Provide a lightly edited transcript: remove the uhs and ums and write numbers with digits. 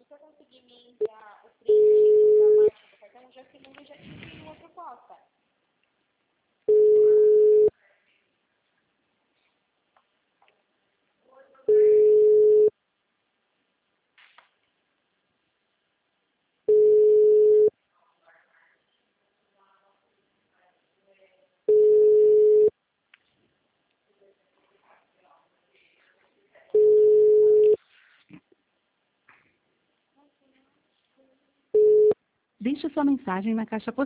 se eu conseguir me enviar o print da marca do cartão, já segunda eu já te envio uma proposta. Deixe sua mensagem na caixa postal.